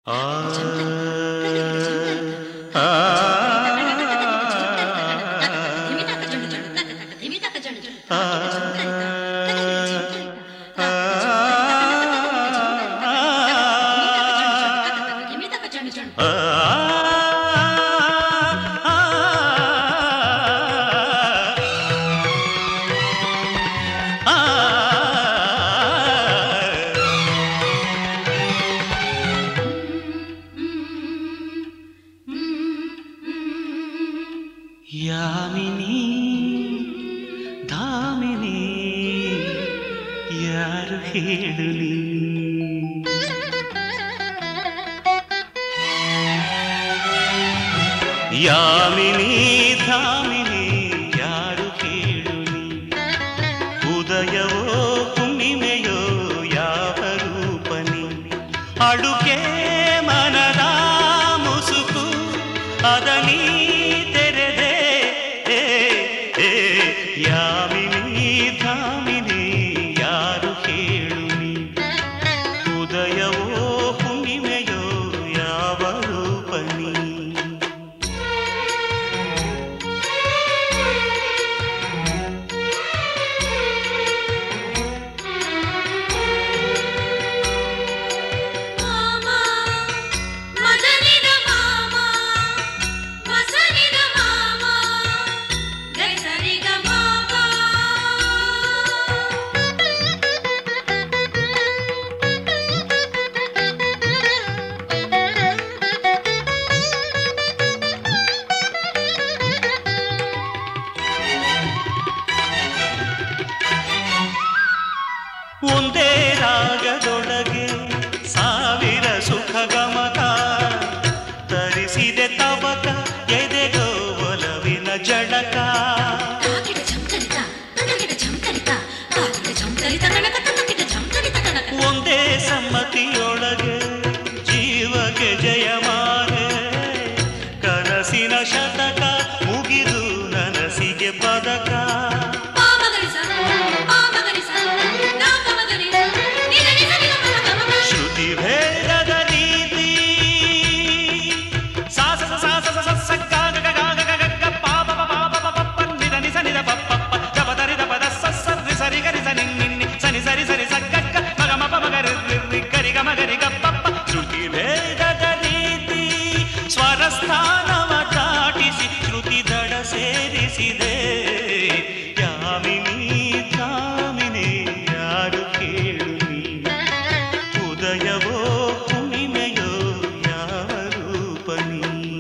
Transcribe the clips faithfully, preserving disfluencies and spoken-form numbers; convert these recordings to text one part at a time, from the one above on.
ಯಾಮಿನಿ ಧಾಮಿನಿ ಯಾರು ಹೇಳಲಿ ಯಾಮಿನಿ ಧಾಮಿನಿ ಯಾರು ಹೇಳಲಿ ಉದಯವೋ ಹುಣ್ಣಿಮೆಯೋ ಯಾವ ರೂಪನಿ ಅಡುಗೆ ಮನದ ಮುಸುಕು ಅದನಿ ಯಾಮಿನಿ ಧಾಮಿನಿ ಯಾರು ಹೇಳುನಿ ಉದಯವೋ ಹುಣ್ಣಿಮೆಯೋ ಯಾವ ರೂಪನಿ ಒಂದೇ ರಾಗದೊಳಗೆ ಸಾವಿರ ಸುಖ ಗಮಕ ತರಿಸಿದೆ ತವಕ ಎದೆಗೋ ಒಲವಿನ ಜಡಕ ಒಂದೇ ಸಮ್ಮತಿಯೊಳಗೆ ಜೀವಕ್ಕೆ ಜಯಮಾನೆ ಕನಸಿನ ಶತಕ ಮುಗಿದು ನನಸಿಗೆ ಪದಕ ಶ್ರುತಿ ಭೇದದ ರೀತಿ ಸಾಸ ಸಾಸ ಸಸ ಗಾಗ ಗಾಗ ಗಗ ಪಾಪ ಪಾಪ ಪಪ್ಪ ನಿದ ನಿಸ ನಿದ ಪಪ್ಪ ಜಪದರಿ ದಪದ ಸಸ ಸರಿ ಗರಿ ಸನಿ ನಿನ್ನಿ ಸನಿ ಸರಿ ಸರಿ ಸಗ್ಗಕ್ಕ ಮಗ ಮಪ ಮಗ ರಿ ಕರಿ ಗ ಮಗರಿ ಗ ಪಪ್ಪ ಶ್ರುತಿ ಭೇದದ ರೀತಿ ಸ್ವರಸ್ಥಾನವ ದಾಟಿಸಿ ಶ್ರುತಿ ದಡ ಸೇರಿಸಿದೆ ಯಾಮಿನಿ ಧಾಮಿನಿ ಯಾರು ಕೇಳುನಿ ಉದಯವೋ ಹುಣ್ಣಿಮೆಯೋ ಯಾವ ರೂಪನಿ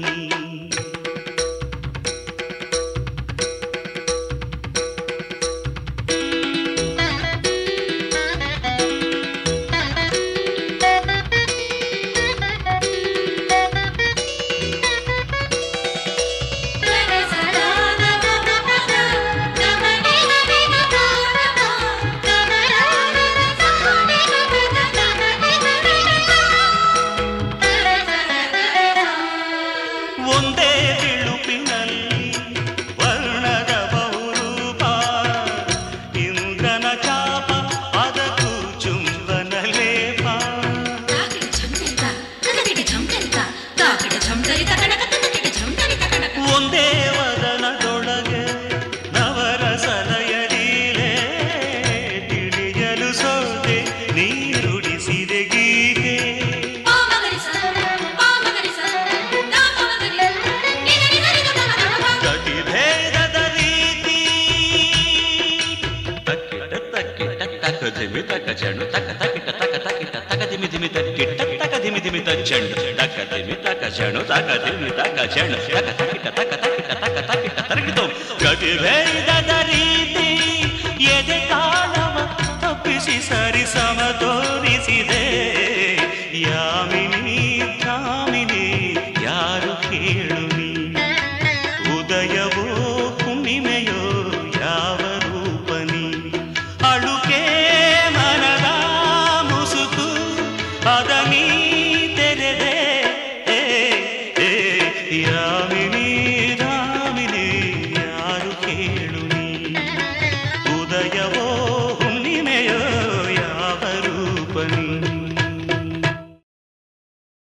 ಒಂದೇ ಬಿಳುಪಿನಲ್ಲಿ ವರ್ಣದ ಬಹುರೂಪ ಇಂದ್ರನ ಚಾಪ ಅದಕ್ಕೂ ಚುಂಬನ ಲೇಪ ಒಂದೇ ವದನದೊಳಗೆ ನವರಸಲಯಲೀಲೆ ತಿಳಿಯಲು ಸೋದೆ ನೀರುಡಿಸಿದೆ ಗೀತೆ ಗತಿಭೇದದ ರೀತಿ ತಕ್ಕ ಧಿಮಿ ತಕ್ಕ ಚೆಂಡು ತಕ್ಕ ತಕ್ಕಿಟ ತಕ್ಕ ತಕ್ಕಿಟ ತಕ್ಕ ಧಿಮಿ ಧಿಮಿ ತಕ್ಕಿಟ ತಕ್ಕ ಧಿಮಿ ಧಿಮಿ ತಕ್ಕ ಚೆಂಡು ತಕ್ಕ ಧಿಮಿ ತಕ್ಕ ಚೆಂಡು ತಕ್ಕ ಧಿಮಿ ತಕ್ಕ ಚೆಂಡು ತಕ್ಕ ತಕ್ಕಿಟ ತಕ್ಕ ತಕ್ಕಿಟ ತಕ್ಕ ತಕ್ಕಿಟ ತರಗಿತು ಗತಿಭೇದದ ರೀತಿ ಎದೆ ತಾಳವ ತಪ್ಪಿಸಿ ಸರಿ ಸಮ ತೋರಿಸಿದೆ